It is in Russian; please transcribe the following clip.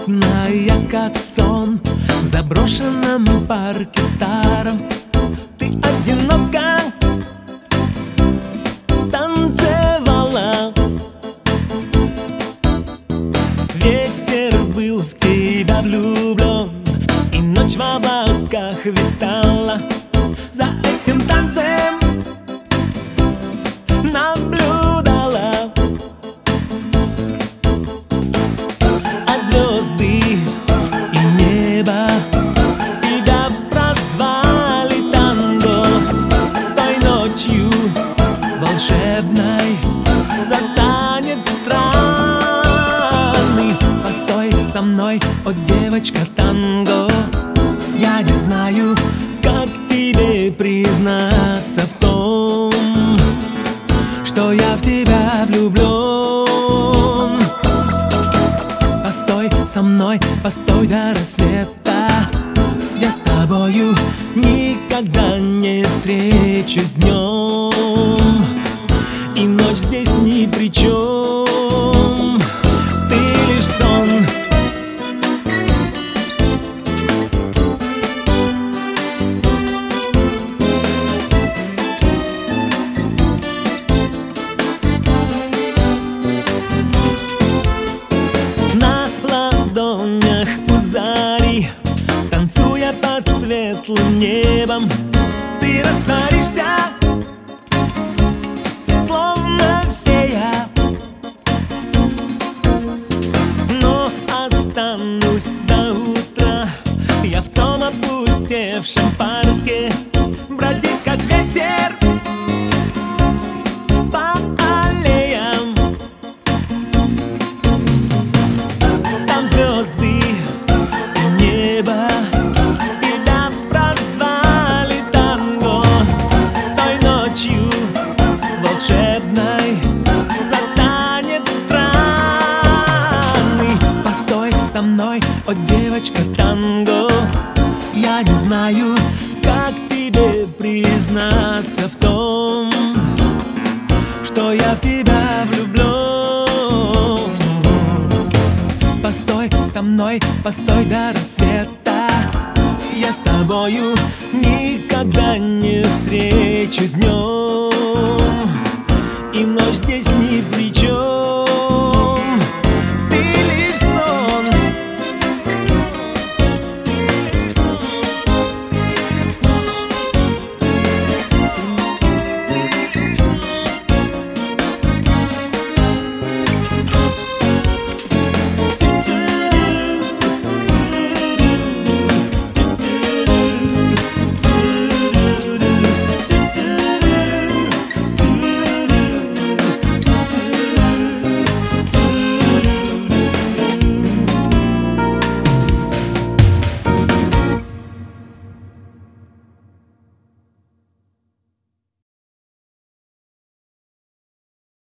Мутная, как сон, в заброшенном парке старом. Ты одиноко танцевала. Ветер был в тебя влюблен, и ночь в облаках витала. За этим танцем наблюдала. А звезды и небо тебя прозвали танго. Той ночью волшебной за танец странный. Постой со мной, о девочка танго. Я не знаю, как тебе признаться в том, что я в тебя влюблен. Постой со мной, постой до рассвета. Я с тобою никогда не встречусь днем, и ночь здесь ни при чем. Ты лишь сон. На ладонях у зари, танцуя под светлым небом, ты растворишься, словно фея. Но останусь до утра я в том опустевшем парке, бродить как ветер по аллеям. Там звезды и небо тебя прозвали танго. Той ночью волшебной за танец странный. Постой со мной, о девочка танго. Я не знаю, как тебе признаться в том, что я в тебя влюблен. Постой со мной, постой до рассвета. Я с тобою никогда не встречусь днем, и ночь здесь ни при чем.